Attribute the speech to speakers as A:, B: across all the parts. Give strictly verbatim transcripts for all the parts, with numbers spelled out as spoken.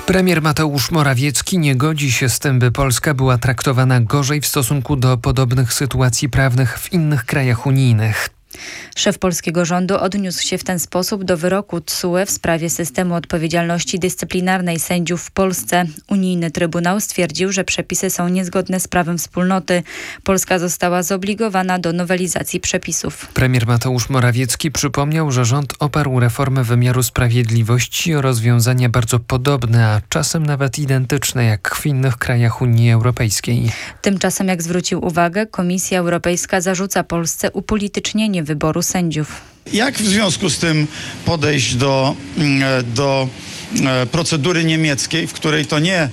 A: Premier Mateusz Morawiecki nie godzi się z tym, by Polska była traktowana gorzej w stosunku do podobnych sytuacji prawnych w innych krajach unijnych.
B: Szef polskiego rządu odniósł się w ten sposób do wyroku T S U E w sprawie systemu odpowiedzialności dyscyplinarnej sędziów w Polsce. Unijny Trybunał stwierdził, że przepisy są niezgodne z prawem wspólnoty. Polska została zobligowana do nowelizacji przepisów.
A: Premier Mateusz Morawiecki przypomniał, że rząd oparł reformę wymiaru sprawiedliwości o rozwiązania bardzo podobne, a czasem nawet identyczne jak w innych krajach Unii Europejskiej.
B: Tymczasem, jak zwrócił uwagę, Komisja Europejska zarzuca Polsce upolitycznienie wyboru sędziów.
C: Jak w związku z tym podejść do, do procedury niemieckiej, w której to nie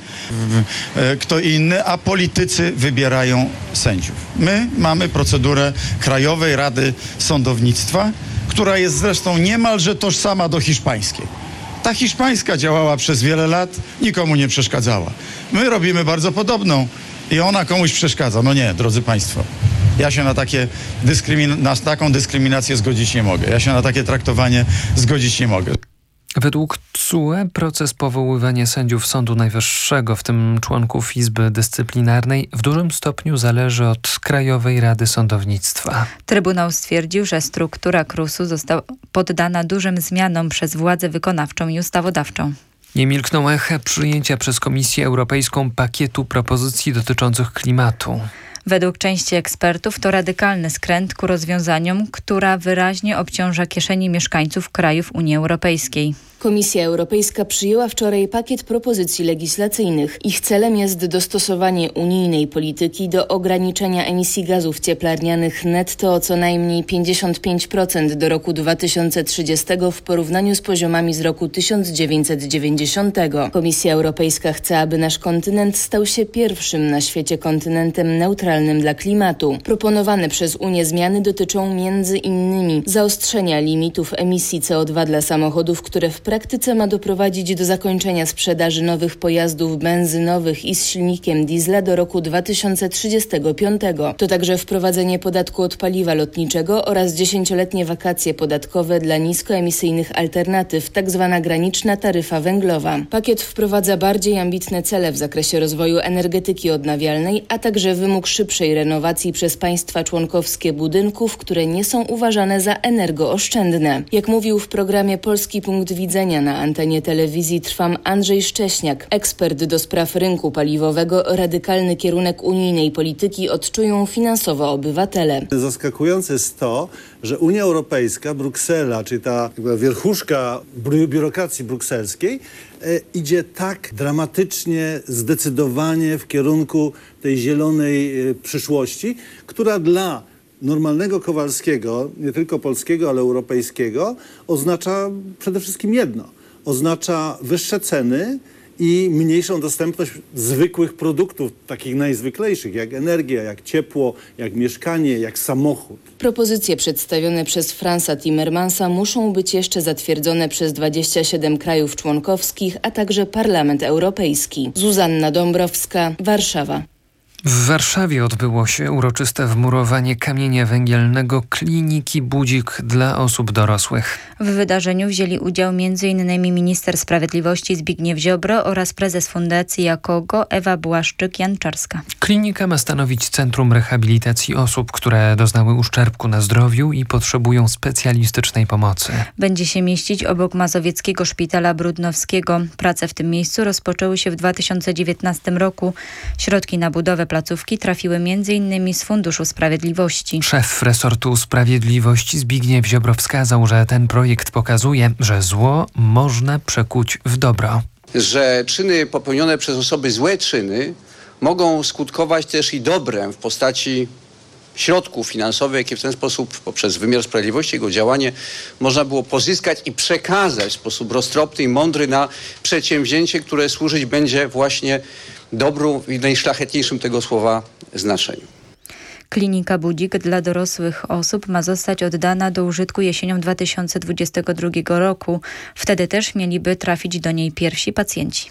C: kto inny, a politycy wybierają sędziów? My mamy procedurę Krajowej Rady Sądownictwa, która jest zresztą niemalże tożsama do hiszpańskiej. Ta hiszpańska działała przez wiele lat, nikomu nie przeszkadzała. My robimy bardzo podobną i ona komuś przeszkadza. No nie, drodzy Państwo. Ja się na, takie dyskrymin- na taką dyskryminację zgodzić nie mogę. Ja się na takie traktowanie zgodzić nie mogę.
A: Według T S U E proces powoływania sędziów Sądu Najwyższego, w tym członków Izby Dyscyplinarnej, w dużym stopniu zależy od Krajowej Rady Sądownictwa.
B: Trybunał stwierdził, że struktura K R U S-u została poddana dużym zmianom przez władzę wykonawczą i ustawodawczą.
A: Nie milkną echa przyjęcia przez Komisję Europejską pakietu propozycji dotyczących klimatu.
B: Według części ekspertów to radykalny skręt ku rozwiązaniom, która wyraźnie obciąża kieszenie mieszkańców krajów Unii Europejskiej.
D: Komisja Europejska przyjęła wczoraj pakiet propozycji legislacyjnych. Ich celem jest dostosowanie unijnej polityki do ograniczenia emisji gazów cieplarnianych netto o co najmniej pięćdziesiąt pięć procent do roku dwa tysiące trzydziestego w porównaniu z poziomami z roku tysiąc dziewięćset dziewięćdziesiątego. Komisja Europejska chce, aby nasz kontynent stał się pierwszym na świecie kontynentem neutralnym dla klimatu. Proponowane przez Unię zmiany dotyczą między innymi zaostrzenia limitów emisji C O dwa dla samochodów, które w W praktyce ma doprowadzić do zakończenia sprzedaży nowych pojazdów benzynowych i z silnikiem diesla do roku dwa tysiące trzydziestego piątego. To także wprowadzenie podatku od paliwa lotniczego oraz dziesięcioletnie wakacje podatkowe dla niskoemisyjnych alternatyw, tzw. graniczna taryfa węglowa. Pakiet wprowadza bardziej ambitne cele w zakresie rozwoju energetyki odnawialnej, a także wymóg szybszej renowacji przez państwa członkowskie budynków, które nie są uważane za energooszczędne. Jak mówił w programie Polski Punkt Widzenia na antenie telewizji Trwam Andrzej Szcześniak, ekspert do spraw rynku paliwowego, radykalny kierunek unijnej polityki odczują finansowo obywatele.
E: Zaskakujące jest to, że Unia Europejska, Bruksela, czyli ta wierchuszka biurokracji brukselskiej, e, idzie tak dramatycznie, zdecydowanie w kierunku tej zielonej e, przyszłości, która dla normalnego Kowalskiego, nie tylko polskiego, ale europejskiego, oznacza przede wszystkim jedno. Oznacza wyższe ceny i mniejszą dostępność zwykłych produktów, takich najzwyklejszych, jak energia, jak ciepło, jak mieszkanie, jak samochód.
D: Propozycje przedstawione przez Franza Timmermansa muszą być jeszcze zatwierdzone przez dwadzieścia siedem krajów członkowskich, a także Parlament Europejski. Zuzanna Dąbrowska, Warszawa.
A: W Warszawie odbyło się uroczyste wmurowanie kamienia węgielnego kliniki Budzik dla osób dorosłych.
B: W wydarzeniu wzięli udział m.in. minister sprawiedliwości Zbigniew Ziobro oraz prezes Fundacji Jakogo Ewa Błaszczyk-Janczarska.
A: Klinika ma stanowić centrum rehabilitacji osób, które doznały uszczerbku na zdrowiu i potrzebują specjalistycznej pomocy.
B: Będzie się mieścić obok Mazowieckiego Szpitala Brudnowskiego. Prace w tym miejscu rozpoczęły się w dwa tysiące dziewiętnastym roku. Środki na budowę placówki trafiły między innymi z Funduszu Sprawiedliwości.
A: Szef resortu Sprawiedliwości Zbigniew Ziobro wskazał, że ten projekt pokazuje, że zło można przekuć w dobro.
F: Że czyny popełnione przez osoby, złe czyny, mogą skutkować też i dobrem w postaci środków finansowych, jakie w ten sposób poprzez wymiar sprawiedliwości, jego działanie można było pozyskać i przekazać w sposób roztropny i mądry na przedsięwzięcie, które służyć będzie właśnie dobru w najszlachetniejszym tego słowa znaczeniu.
B: Klinika Budzik dla dorosłych osób ma zostać oddana do użytku jesienią dwa tysiące dwudziestego drugiego roku. Wtedy też mieliby trafić do niej pierwsi pacjenci.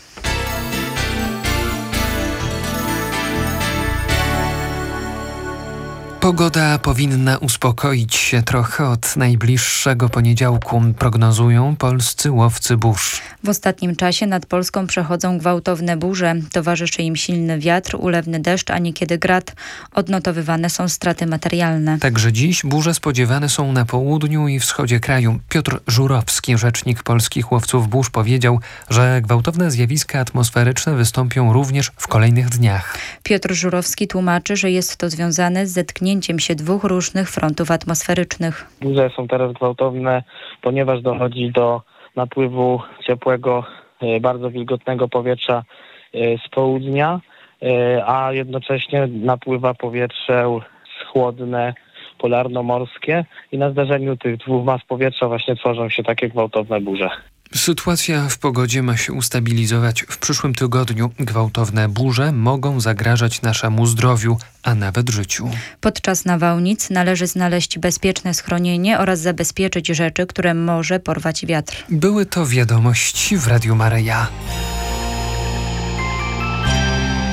A: Po Pogoda powinna uspokoić się trochę od najbliższego poniedziałku, prognozują polscy łowcy burz.
B: W ostatnim czasie nad Polską przechodzą gwałtowne burze. Towarzyszy im silny wiatr, ulewny deszcz, a niekiedy grad. Odnotowywane są straty materialne.
A: Także dziś burze spodziewane są na południu i wschodzie kraju. Piotr Żurowski, rzecznik polskich łowców burz, powiedział, że gwałtowne zjawiska atmosferyczne wystąpią również w kolejnych dniach.
B: Piotr Żurowski tłumaczy, że jest to związane z zetknięciem się dwóch różnych frontów atmosferycznych.
G: Burze są teraz gwałtowne, ponieważ dochodzi do napływu ciepłego, bardzo wilgotnego powietrza z południa, a jednocześnie napływa powietrze chłodne, polarno-morskie i na zdarzeniu tych dwóch mas powietrza właśnie tworzą się takie gwałtowne burze.
A: Sytuacja w pogodzie ma się ustabilizować w przyszłym tygodniu. Gwałtowne burze mogą zagrażać naszemu zdrowiu, a nawet życiu.
B: Podczas nawałnic należy znaleźć bezpieczne schronienie oraz zabezpieczyć rzeczy, które może porwać wiatr.
A: Były to wiadomości w Radiu Maryja.